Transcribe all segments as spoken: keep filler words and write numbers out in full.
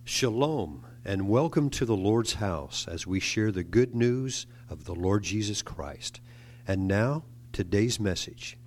Shalom, and welcome to the Lord's house as we share the good news of the Lord Jesus Christ. And now, today's message.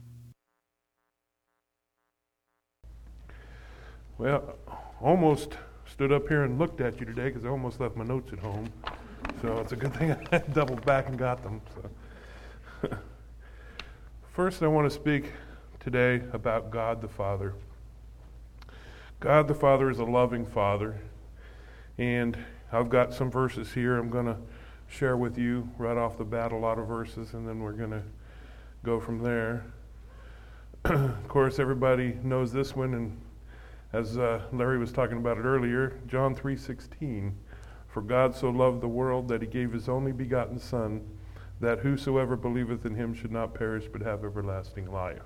Well, almost stood up here and looked at you today because I almost left my notes at home. So it's a good thing I doubled back and got them. So. First, I want to speak today about God the Father. God the Father is a loving Father. And I've got some verses here I'm going to share with you right off the bat, a lot of verses, and then we're going to go from there. Of course, everybody knows this one, and as uh, Larry was talking about it earlier, John three sixteen, "For God so loved the world that he gave his only begotten Son, that whosoever believeth in him should not perish but have everlasting life."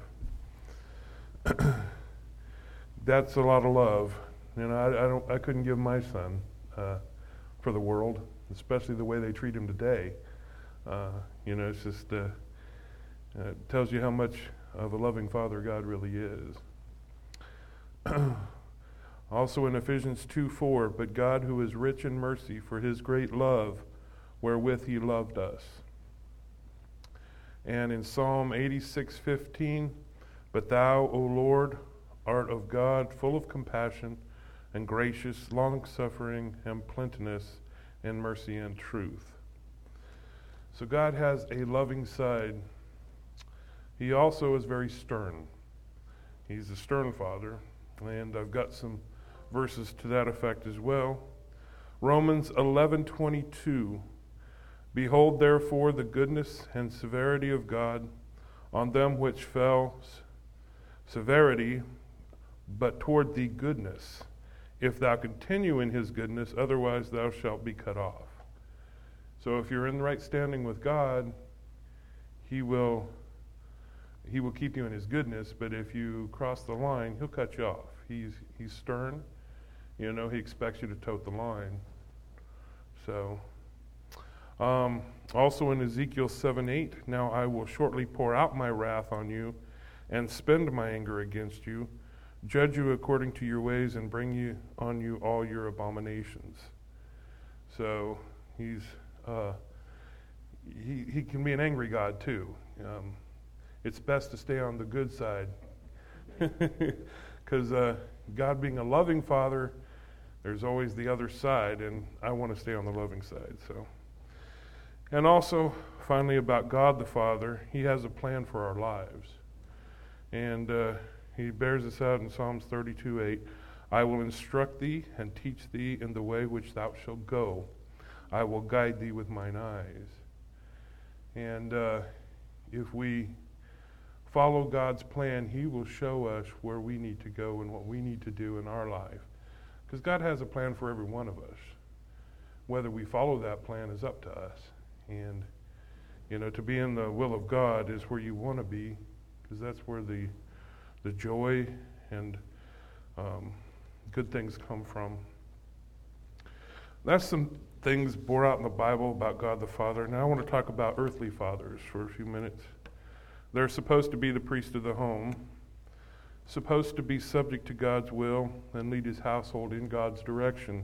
That's a lot of love. You know, I, I don't. I couldn't give my son uh, for the world, especially the way they treat him today. Uh, you know, it's just uh, uh, it tells you how much of a loving Father God really is. Also in Ephesians two four, "But God, who is rich in mercy, for his great love, wherewith he loved us." And in Psalm eighty-six fifteen, "But thou, O Lord, art of God, full of compassion, and gracious, long-suffering, and plenteous in mercy and truth." So God has a loving side. He also is very stern. He's a stern Father, and I've got some verses to that effect as well. Romans eleven twenty-two, "Behold therefore the goodness and severity of God on them which fell, severity, but toward thee goodness. If thou continue in his goodness, otherwise thou shalt be cut off." So if you're in the right standing with God, he will he will keep you in his goodness, but if you cross the line, he'll cut you off. He's he's stern. You know, he expects you to tote the line. So um, also in Ezekiel seven eight, "Now I will shortly pour out my wrath on you and spend my anger against you, judge you according to your ways, and bring you on you all your abominations." So he's uh, he he can be an angry God too. Um, it's best to stay on the good side, because uh, God being a loving Father, there's always the other side, and I want to stay on the loving side. So, and also finally about God the Father, he has a plan for our lives, and uh, he bears this out in Psalms thirty-two eight. "I will instruct thee and teach thee in the way which thou shalt go. I will guide thee with mine eyes." And uh, if we follow God's plan, he will show us where we need to go and what we need to do in our life. Because God has a plan for every one of us. Whether we follow that plan is up to us. And, you know, to be in the will of God is where you want to be, because that's where the the joy and um, good things come from. That's some things bore out in the Bible about God the Father. Now I want to talk about earthly fathers for a few minutes. They're supposed to be the priest of the home, supposed to be subject to God's will and lead his household in God's direction,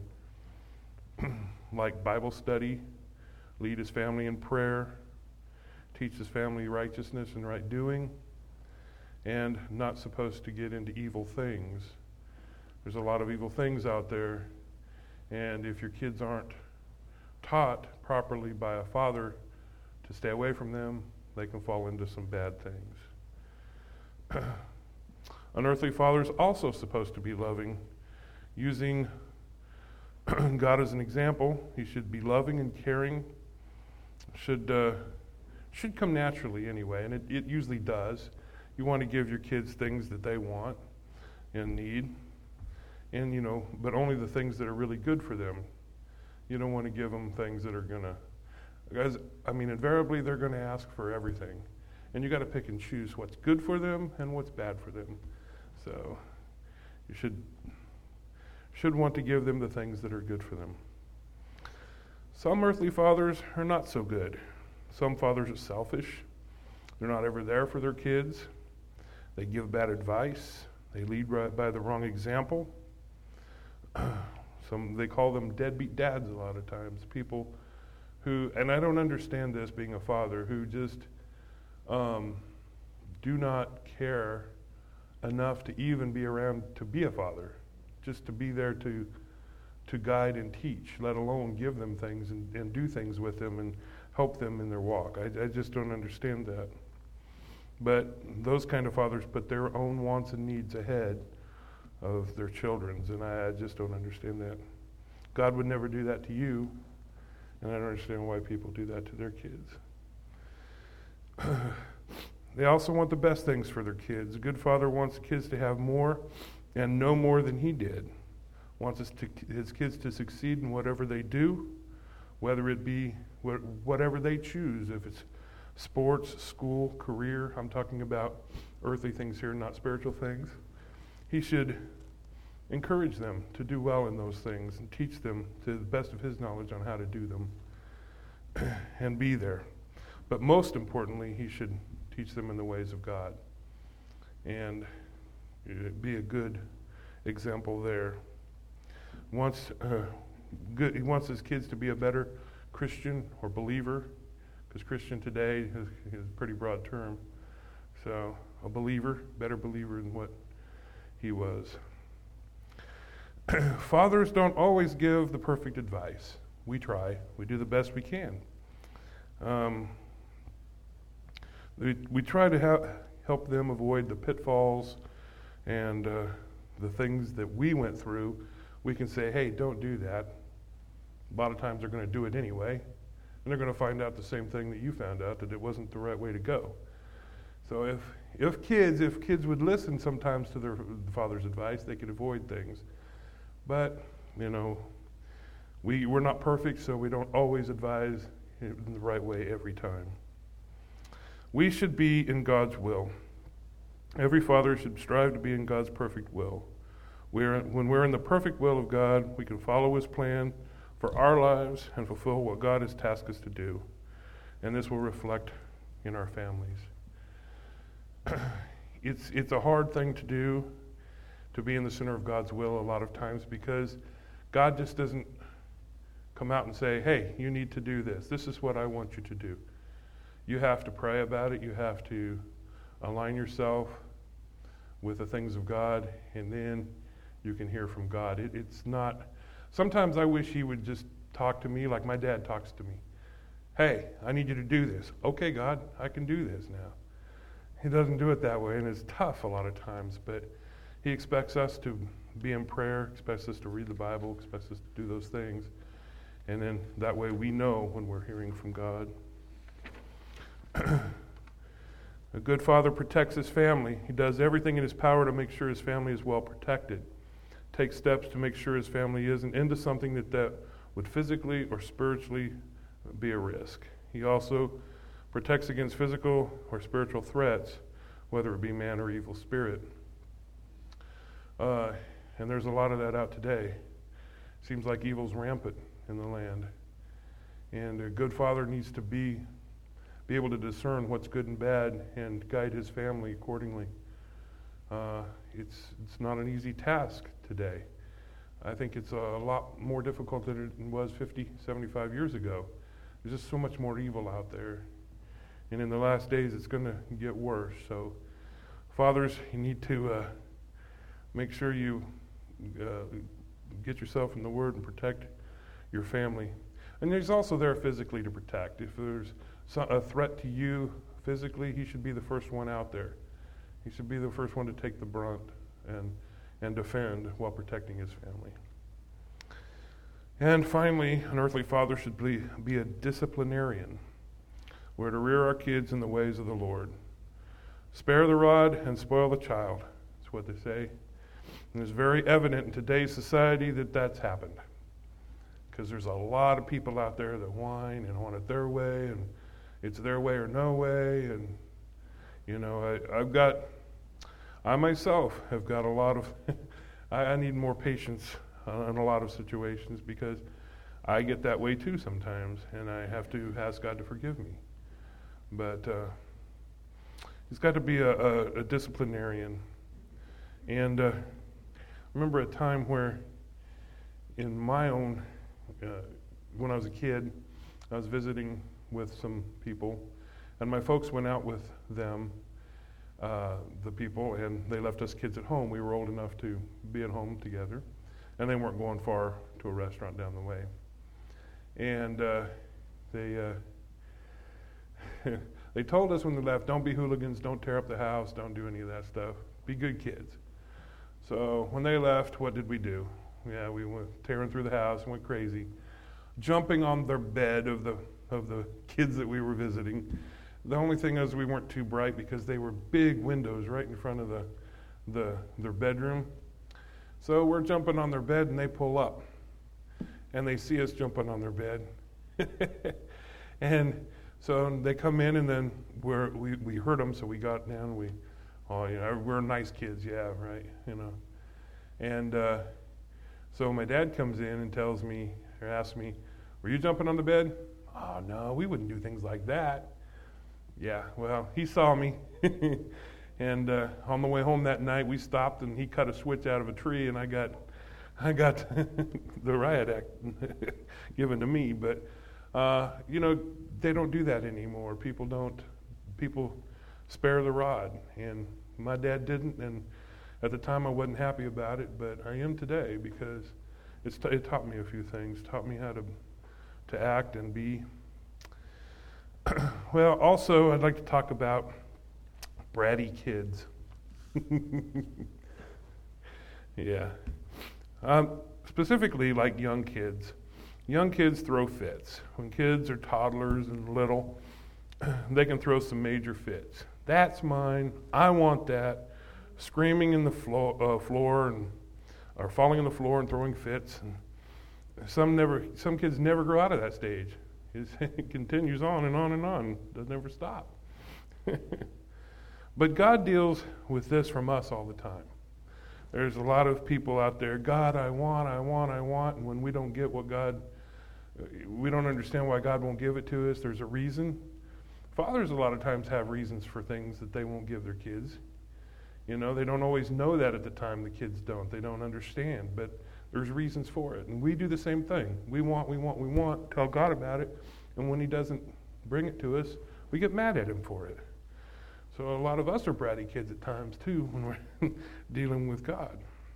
like Bible study, lead his family in prayer, teach his family righteousness and right doing, and not supposed to get into evil things. There's a lot of evil things out there, and if your kids aren't taught properly by a father to stay away from them, they can fall into some bad things. An earthly father is also supposed to be loving, using God as an example. He should be loving and caring. Should uh, should come naturally anyway, and it, it usually does. You want to give your kids things that they want and need, and you know, but only the things that are really good for them. You don't want to give them things that are gonna, guys. I mean, invariably they're going to ask for everything, and you got to pick and choose what's good for them and what's bad for them. So you should should want to give them the things that are good for them. Some earthly fathers are not so good. Some fathers are selfish. They're not ever there for their kids. They give bad advice. They lead right by the wrong example. Some they call them deadbeat dads a lot of times. People who, and I don't understand this being a father, who just um, do not care enough to even be around to be a father, just to be there to to guide and teach, let alone give them things and, and do things with them and help them in their walk. I, I just don't understand that. But those kind of fathers put their own wants and needs ahead of their children's, and I, I just don't understand that. God would never do that to you, and I don't understand why people do that to their kids. They also want the best things for their kids. A good father wants kids to have more and know more than he did. Wants his, to, his kids to succeed in whatever they do, whether it be wh- whatever they choose. If it's sports, school, career, I'm talking about earthly things here, not spiritual things. He should encourage them to do well in those things and teach them to the best of his knowledge on how to do them and be there. But most importantly, he should teach them in the ways of God and be a good example there. Wants uh, good. He wants his kids to be a better Christian or believer, because Christian today is, is a pretty broad term. So a believer, better believer than what he was. Fathers don't always give the perfect advice. We try. We do the best we can. Um, we, we try to ha- help them avoid the pitfalls and uh, the things that we went through. We can say, hey, don't do that. A lot of times they're going to do it anyway, and they're going to find out the same thing that you found out, that it wasn't the right way to go. So if if kids if kids would listen sometimes to their father's advice, they could avoid things. But, you know, we, we're not perfect, so we don't always advise in the right way every time. We should be in God's will. Every father should strive to be in God's perfect will. We're, when we're in the perfect will of God, we can follow his plan for our lives and fulfill what God has tasked us to do. And this will reflect in our families. it's it's a hard thing to do, to be in the center of God's will a lot of times, because God just doesn't come out and say, hey, you need to do this. This is what I want you to do. You have to pray about it. You have to align yourself with the things of God, and then you can hear from God. It, it's not, sometimes I wish he would just talk to me like my dad talks to me. Hey, I need you to do this. Okay, God, I can do this now. He doesn't do it that way, and it's tough a lot of times, but he expects us to be in prayer, expects us to read the Bible, expects us to do those things, and then that way we know when we're hearing from God. A good father protects his family. He does everything in his power to make sure his family is well protected. Takes steps to make sure his family isn't into something that, that would physically or spiritually be a risk. He also protects against physical or spiritual threats, whether it be man or evil spirit. Uh, and there's a lot of that out today. Seems like evil's rampant in the land. And a good father needs to be be able to discern what's good and bad and guide his family accordingly. Uh, it's it's not an easy task today. I think it's a lot more difficult than it was fifty, seventy-five years ago. There's just so much more evil out there. And in the last days, it's going to get worse. So, fathers, you need to uh, make sure you uh, get yourself in the Word and protect your family. And he's also there physically to protect. If there's a threat to you physically, he should be the first one out there. He should be the first one to take the brunt and and defend while protecting his family. And finally, an earthly father should be, be a disciplinarian. We're to rear our kids in the ways of the Lord. Spare the rod and spoil the child. That's what they say. And it's very evident in today's society that that's happened. Because there's a lot of people out there that whine and want it their way, and it's their way or no way. And, you know, I, I've got, I myself have got a lot of, I, I need more patience in a lot of situations, because I get that way too sometimes, and I have to ask God to forgive me. But uh, he's got to be a, a, a disciplinarian. And uh, remember a time where in my own, uh, when I was a kid, I was visiting with some people, and my folks went out with them, uh, the people, and they left us kids at home. We were old enough to be at home together, and they weren't going far to a restaurant down the way. And uh, they uh, they told us when they left, don't be hooligans, don't tear up the house, don't do any of that stuff. Be good kids. So when they left, what did we do? Yeah, we went tearing through the house, went crazy, jumping on their bed of the of the kids that we were visiting. The only thing is we weren't too bright because they were big windows right in front of the the their bedroom. So we're jumping on their bed and they pull up. And they see us jumping on their bed. And so they come in and then we're, we we heard them, so we got down. We, oh, you know, we're nice kids, yeah, right, you know. And uh, so my dad comes in and tells me, or asks me, were you jumping on the bed? Oh, no, we wouldn't do things like that. Yeah, well, he saw me. And uh, on the way home that night, we stopped and he cut a switch out of a tree, and I got I got the riot act given to me. But, uh, you know, they don't do that anymore. People don't, people spare the rod. And my dad didn't, and at the time I wasn't happy about it, but I am today because it's t- it taught me a few things, taught me how to to act and be. Well, also, I'd like to talk about bratty kids. Yeah. Um, specifically, like young kids. Young kids throw fits. When kids are toddlers and little, they can throw some major fits. That's mine. I want that. Screaming in the floor, uh, floor and or falling on the floor and throwing fits. And some never, some kids never grow out of that stage. It continues on and on and on. Doesn't ever stop. But God deals with this from us all the time. There's a lot of people out there, God, I want, I want, I want, and when we don't get what God, we don't understand why God won't give it to us. There's a reason. Fathers a lot of times have reasons for things that they won't give their kids. You know, they don't always know that at the time. The kids don't. They don't understand, but there's reasons for it. And we do the same thing. We want, we want, we want, tell God about it, and when he doesn't bring it to us, we get mad at him for it. So a lot of us are bratty kids at times too when we're dealing with God.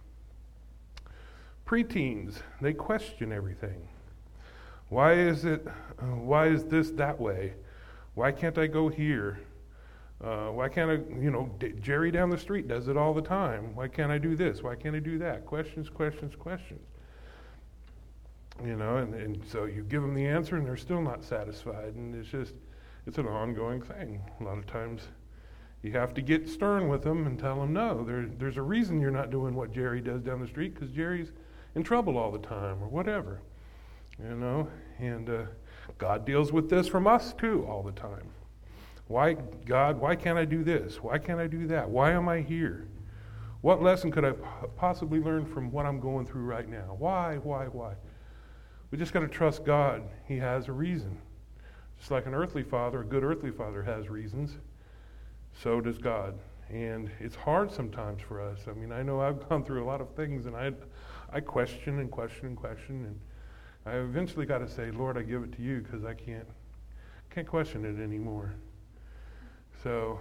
Preteens, they question everything. Why is it, uh, why is this that way? Why can't I go here? Uh, why can't I, you know, D- Jerry down the street does it all the time. Why can't I do this? Why can't I do that? Questions, questions, questions. You know, and, and so you give them the answer and they're still not satisfied. And it's just, it's an ongoing thing. A lot of times you have to get stern with them and tell them, no, there, there's a reason you're not doing what Jerry does down the street because Jerry's in trouble all the time or whatever. You know, and uh, God deals with this from us too all the time. Why, God, why can't I do this? Why can't I do that? Why am I here? What lesson could I possibly learn from what I'm going through right now? Why, why, why? We just got to trust God. He has a reason. Just like an earthly father, a good earthly father has reasons. So does God. And it's hard sometimes for us. I mean, I know I've gone through a lot of things, and I I question and question and question, and I eventually got to say, Lord, I give it to you because I can't can't question it anymore. So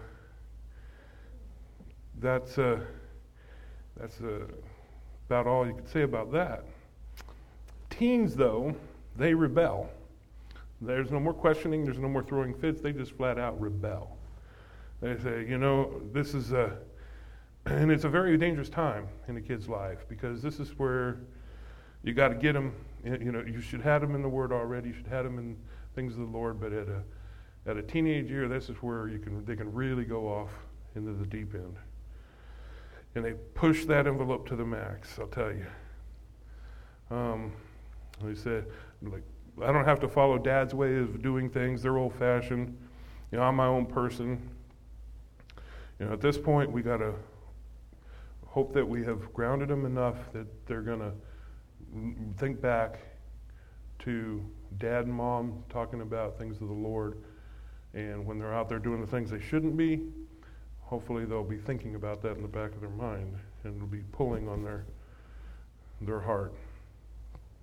that's uh, that's uh, about all you could say about that. Teens, though, they rebel. There's no more questioning. There's no more throwing fits. They just flat out rebel. They say, you know, this is a, and it's a very dangerous time in a kid's life because this is where you got to get them. You know, you should have them in the Word already. You should have them in things of the Lord. But at a at a teenage year, this is where you can they can really go off into the deep end, and they push that envelope to the max. I'll tell you. Um, they said, like, I don't have to follow Dad's way of doing things. They're old-fashioned. You know, I'm my own person. You know, at this point, we got to hope that we have grounded them enough that they're going to think back to Dad and Mom talking about things of the Lord. And when they're out there doing the things they shouldn't be, hopefully they'll be thinking about that in the back of their mind, and it'll be pulling on their their heart.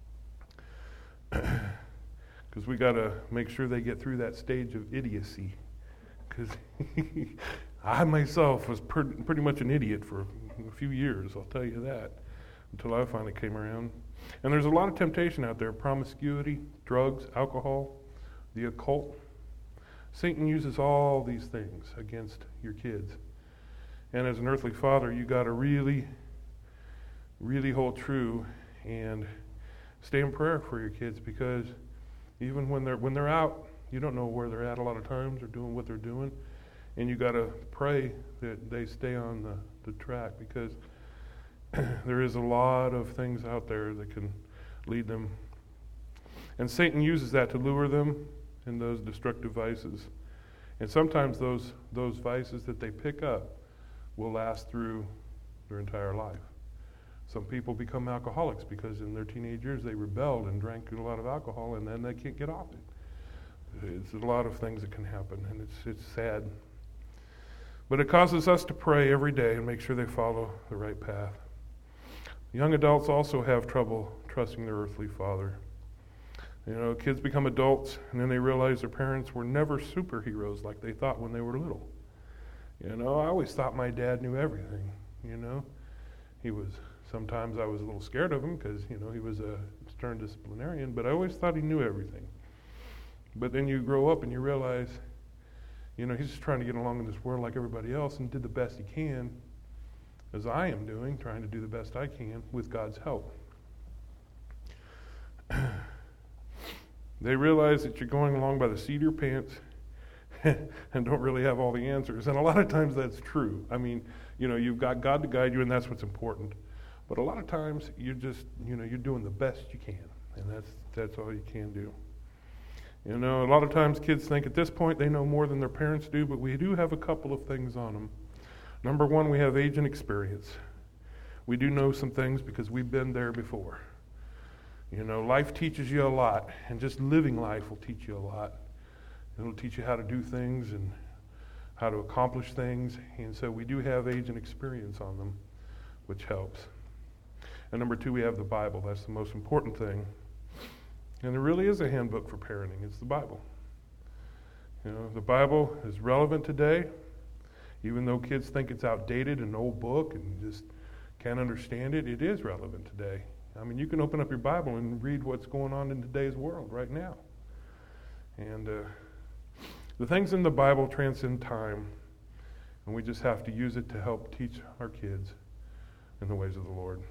Because we got to make sure they get through that stage of idiocy. Because I myself was per- pretty much an idiot for a few years, I'll tell you that, until I finally came around. And there's a lot of temptation out there: promiscuity, drugs, alcohol, the occult. Satan uses all these things against your kids. And as an earthly father, you got to really, really hold true and stay in prayer for your kids, because even when they're when they're out, you don't know where they're at a lot of times or doing what they're doing. And you got to pray that they stay on the, the track, because there is a lot of things out there that can lead them. And Satan uses that to lure them in those destructive vices. And sometimes those those vices that they pick up will last through their entire life. Some people become alcoholics because in their teenage years they rebelled and drank a lot of alcohol, and then they can't get off it. It's a lot of things that can happen, and it's it's sad. But it causes us to pray every day and make sure they follow the right path. Young adults also have trouble trusting their earthly father. You know, kids become adults, and then they realize their parents were never superheroes like they thought when they were little. You know, I always thought my dad knew everything, you know. He was, sometimes I was a little scared of him because, you know, he was a stern disciplinarian, but I always thought he knew everything. But then you grow up and you realize, you know, he's just trying to get along in this world like everybody else and did the best he can, as I am doing, trying to do the best I can with God's help. They realize that you're going along by the seat of your pants and don't really have all the answers. And a lot of times that's true. I mean, you know, you've got God to guide you, and that's what's important. But a lot of times you're just, you know, you're doing the best you can, and that's that's all you can do. You know, a lot of times kids think at this point they know more than their parents do, but we do have a couple of things on them. Number one, we have age and experience. We do know some things because we've been there before. You know, life teaches you a lot, and just living life will teach you a lot. It'll teach you how to do things and how to accomplish things, and so we do have age and experience on them, which helps. And number two, we have the Bible. That's the most important thing. And there really is a handbook for parenting. It's the Bible. You know, the Bible is relevant today, even though kids think it's outdated, an old book, and just can't understand it. It is relevant today. I mean, you can open up your Bible and read what's going on in today's world right now. And uh, the things in the Bible transcend time, and we just have to use it to help teach our kids in the ways of the Lord.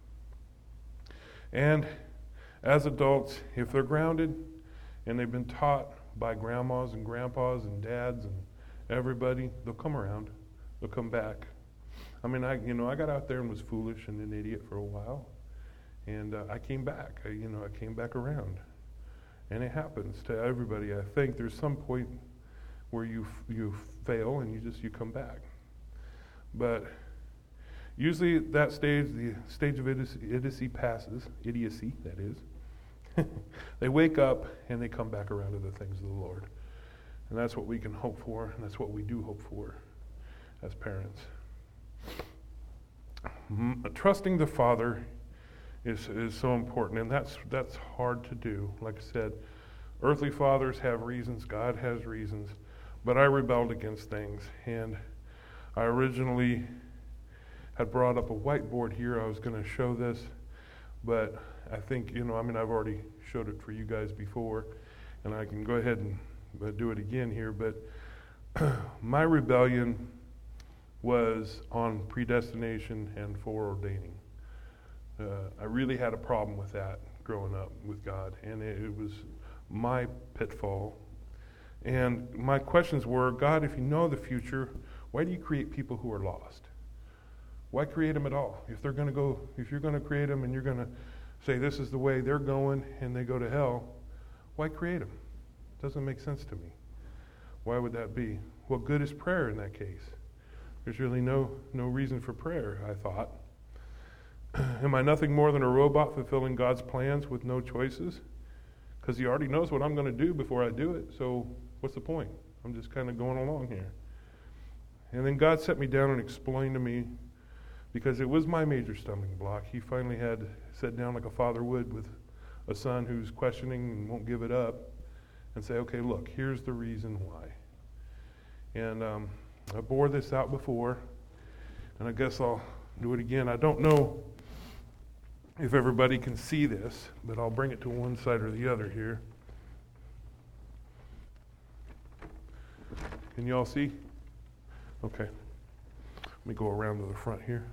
And as adults, if they're grounded and they've been taught by grandmas and grandpas and dads and everybody, they'll come around. They'll come back. I mean, I you know, I got out there and was foolish and an idiot for a while. And uh, I came back. I, you know, I came back around. And it happens to everybody. I think there's some point where you you fail and you just you come back. But usually that stage, the stage of idiocy, idiocy passes, idiocy that is. They wake up and they come back around to the things of the Lord. And that's what we can hope for, and that's what we do hope for as parents. Trusting the Father is is so important, and that's that's hard to do. Like I said, earthly fathers have reasons, God has reasons, but I rebelled against things, and I originally had brought up a whiteboard here. I was going to show this, but I think, you know, I mean, I've already showed it for you guys before, and I can go ahead and uh, do it again here, but my rebellion was on predestination and foreordaining. Uh, I really had a problem with that growing up with God, and it, it was my pitfall. And my questions were, God, if you know the future, why do you create people who are lost? Why create them at all? If they're going to go, if you're going to create them and you're going to say this is the way they're going and they go to hell, why create them? Doesn't make sense to me. Why would that be? What good is prayer in that case? There's really no no reason for prayer, I thought. Am I nothing more than a robot fulfilling God's plans with no choices? Because he already knows what I'm going to do before I do it, so what's the point? I'm just kind of going along here. And then God set me down and explained to me, because it was my major stumbling block. He finally had sat down like a father would with a son who's questioning and won't give it up. and say, okay, look, here's the reason why. And um, I bore this out before, and I guess I'll do it again. I don't know if everybody can see this, but I'll bring it to one side or the other here. Can you all see? Okay. Let me go around to the front here.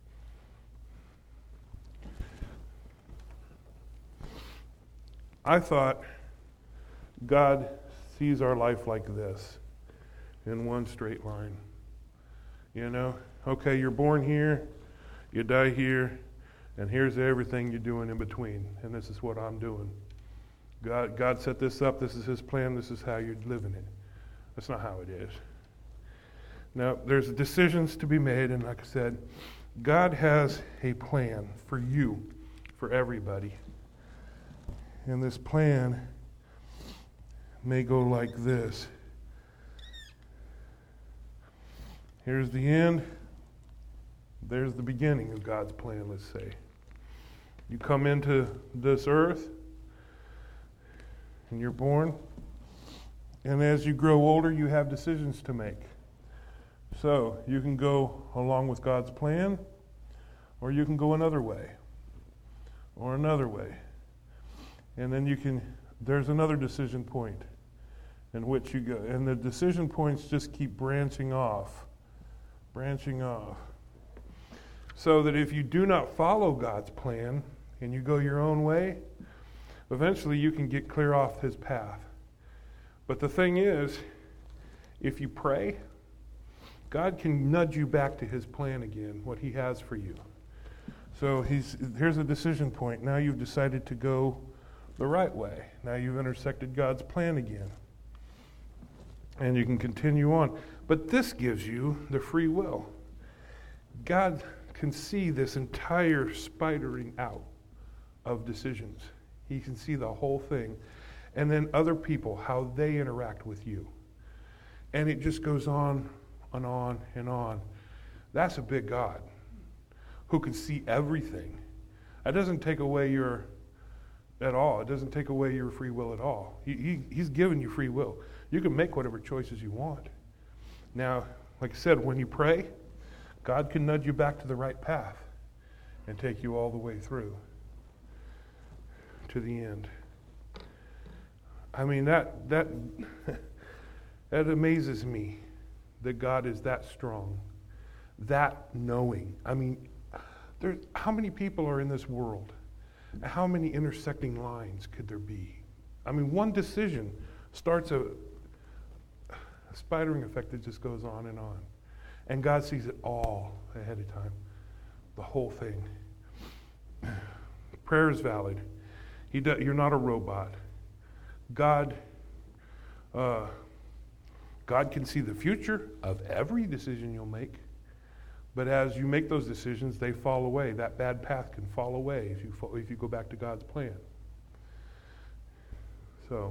I thought God sees our life like this, in one straight line. You know, okay, you're born here, you die here, and here's everything you're doing in between, and this is what I'm doing. God, God set this up, this is His plan, this is how you're living it. That's not how it is. Now, there's decisions to be made, and like I said, God has a plan for you, for everybody. And this plan may go like this. Here's the end. There's the beginning of God's plan, let's say. You come into this earth, and you're born, and as you grow older, you have decisions to make. So, you can go along with God's plan, or you can go another way, or another way. And then you can, there's another decision point in which you go. And the decision points just keep branching off, branching off. So that if you do not follow God's plan and you go your own way, eventually you can get clear off His path. But the thing is, if you pray, God can nudge you back to His plan again, what He has for you. So he's here's a decision point. Now you've decided to go the right way. Now you've intersected God's plan again. And you can continue on. But this gives you the free will. God can see this entire spidering out of decisions. He can see the whole thing. And then other people, how they interact with you. And it just goes on and on and on. That's a big God who can see everything. That doesn't take away your at all. It doesn't take away your free will at all. He, he, he's given you free will. You can make whatever choices you want. Now, like I said, when you pray, God can nudge you back to the right path and take you all the way through to the end. I mean, that that that amazes me that God is that strong, that knowing. I mean, there, how many people are in this world? How many intersecting lines could there be? I mean, one decision starts a, a spidering effect that just goes on and on. And God sees it all ahead of time, the whole thing. Prayer is valid. He do, you're not a robot. God, uh, God can see the future of every decision you'll make. But as you make those decisions, they fall away. That bad path can fall away if you fall, if you go back to God's plan. So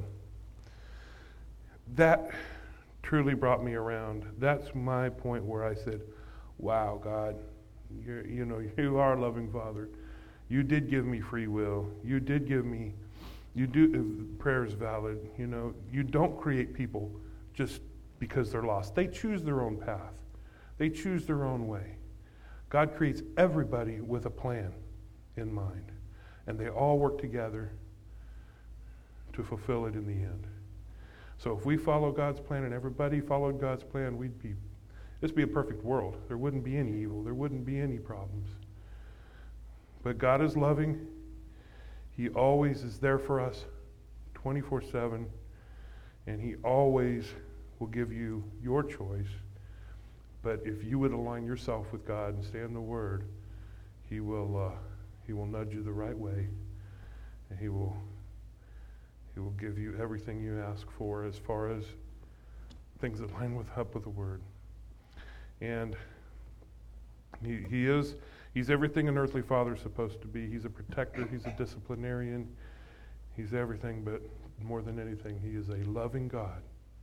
that truly brought me around. That's my point where I said, "Wow, God, you're, you know, you are a loving Father. You did give me free will. You did give me. You do. Prayer is valid. You know, you don't create people just because they're lost. They choose their own path. They choose their own way. God creates everybody with a plan in mind, and they all work together to fulfill it in the end. So if we follow God's plan and everybody followed God's plan, we'd be, this would be a perfect world. There wouldn't be any evil. There wouldn't be any problems. But God is loving. He always is there for us twenty-four seven, and He always will give you your choice. But if you would align yourself with God and stay in the Word, He will uh, He will nudge you the right way, and He will He will give you everything you ask for as far as things that line with up with the Word. And He He is He's everything an earthly father is supposed to be. He's a protector. He's a disciplinarian. He's everything, but more than anything, He is a loving God,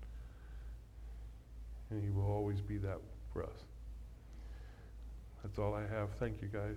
and He will always be that for us. That's all I have. Thank you, guys.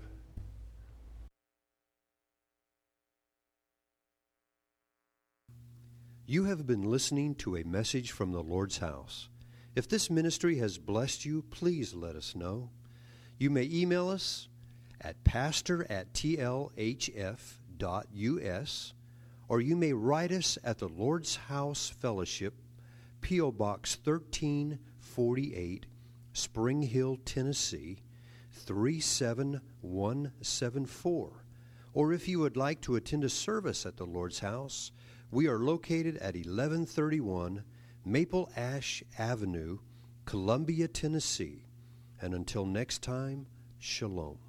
You have been listening to a message from the Lord's house. If this ministry has blessed you, please let us know. You may email us at pastor at t l h f dot u s, or you may write us at the Lord's House Fellowship, P O. Box thirteen forty-eight, Spring Hill, Tennessee, three seven one seven four. Or if you would like to attend a service at the Lord's House, we are located at eleven thirty-one Maple Ash Avenue, Columbia, Tennessee. And until next time, shalom.